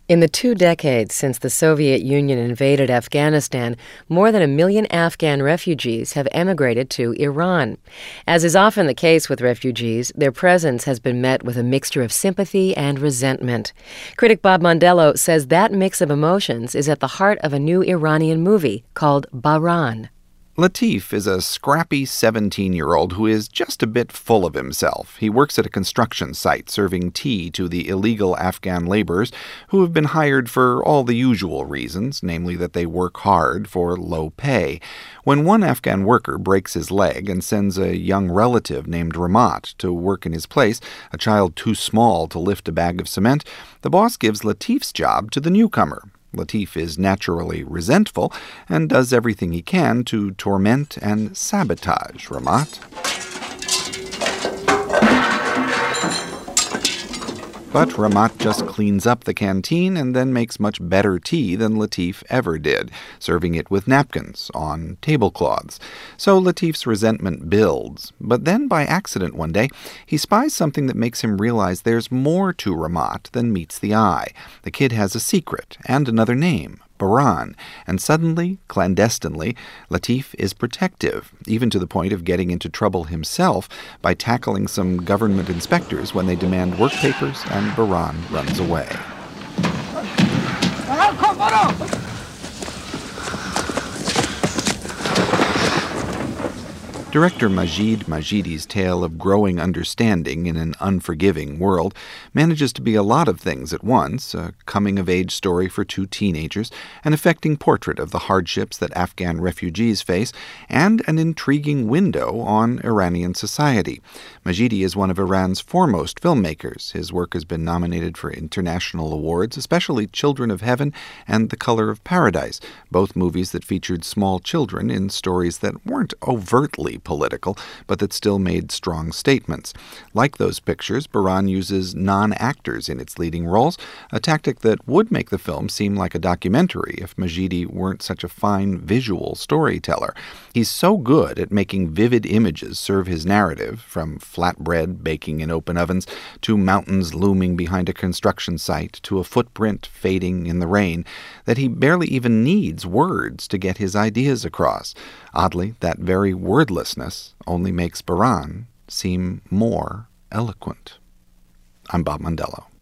In the 2 decades since the Soviet Union invaded Afghanistan, more than 1 million Afghan refugees have emigrated to Iran. As is often the case with refugees, their presence has been met with a mixture of sympathy and resentment. Critic Bob Mondello says that mix of emotions is at the heart of a new Iranian movie called Bahran. Latif is a scrappy 17-year-old who is just a bit full of himself. He works at a construction site serving tea to the illegal Afghan laborers who have been hired for all the usual reasons, namely that they work hard for low pay. When one Afghan worker breaks his leg and sends a young relative named Ramat to work in his place, a child too small to lift a bag of cement, the boss gives Latif's job to the newcomer. Latif is naturally resentful and does everything he can to torment and sabotage Ramat. But Ramat just cleans up the canteen and then makes much better tea than Latif ever did, serving it with napkins on tablecloths. So Latif's resentment builds. But then by accident one day, he spies something that makes him realize there's more to Ramat than meets the eye. The kid has a secret and another name, Bahran, and suddenly, clandestinely, Latif is protective, even to the point of getting into trouble himself by tackling some government inspectors when they demand work papers, and Bahran runs away. Director Majid Majidi's tale of growing understanding in an unforgiving world manages to be a lot of things at once: a coming-of-age story for 2 teenagers, an affecting portrait of the hardships that Afghan refugees face, and an intriguing window on Iranian society. Majidi is one of Iran's foremost filmmakers. His work has been nominated for international awards, especially Children of Heaven and The Color of Paradise, both movies that featured small children in stories that weren't overtly political, but that still made strong statements. Like those pictures, Bahran uses non-actors in its leading roles, a tactic that would make the film seem like a documentary if Majidi weren't such a fine visual storyteller. He's so good at making vivid images serve his narrative, from flatbread baking in open ovens to mountains looming behind a construction site to a footprint fading in the rain, that he barely even needs words to get his ideas across. Oddly, that very wordlessness only makes Bahran seem more eloquent. I'm Bob Mondello.